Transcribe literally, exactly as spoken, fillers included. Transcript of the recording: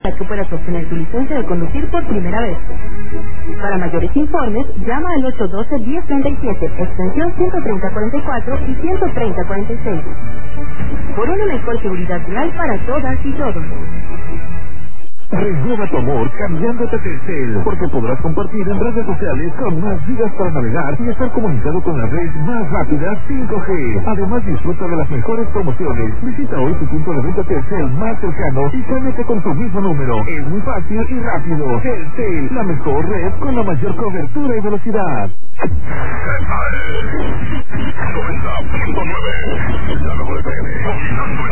que puedas obtener tu licencia de conducir por primera vez. Para mayores informes, llama al ocho uno dos, uno cero tres siete, extensión ciento treinta cuarenta y cuatro y ciento treinta cuarenta y seis. Por una mejor seguridad vial para todas y todos. Renueva tu amor cambiándote a Telcel, porque podrás compartir en redes sociales con más gigas para navegar y estar comunicado con la red más rápida cinco G. Además, disfruta de las mejores promociones. Visita hoy tu punto de venta Telcel más cercano y cámbiate con tu mismo número. Es muy fácil y rápido. Telcel, la mejor red con la mayor cobertura y velocidad. noventa punto nueve, ya no